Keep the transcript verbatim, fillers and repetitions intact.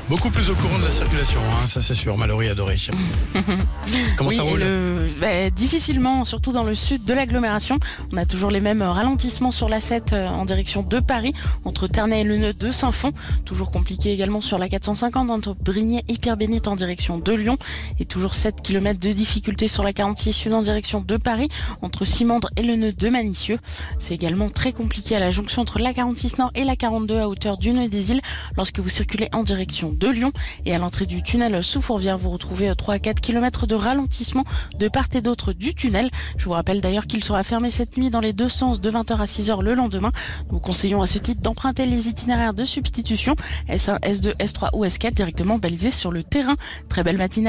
Beaucoup plus au courant de la circulation, hein, ça c'est sûr, Mallory adoré. Comment oui, ça roule le, bah, difficilement, surtout dans le sud de l'agglomération. On a toujours les mêmes ralentissements sur l'A sept euh, en direction de Paris, entre Ternay et le nœud de Saint-Fond. Toujours compliqué également sur la quatre cent cinquante entre Brignais et Pierre-Bénite en direction de Lyon. Et toujours sept kilomètres de difficulté sur la quarante-six sud en direction de Paris, entre Simandre et le nœud de Manicieux. C'est également très compliqué à la jonction entre la quarante-six nord et la quarante-deux à hauteur du nœud des Îles lorsque vous circulez en direction de Lyon. Et à l'entrée du tunnel sous Fourvière, vous retrouvez trois à quatre kilomètres de ralentissement de part et d'autre du tunnel. Je vous rappelle d'ailleurs qu'il sera fermé cette nuit dans les deux sens de vingt heures à six heures le lendemain. Nous vous conseillons à ce titre d'emprunter les itinéraires de substitution S un, S deux, S trois ou S quatre directement balisés sur le terrain. Très belle matinée.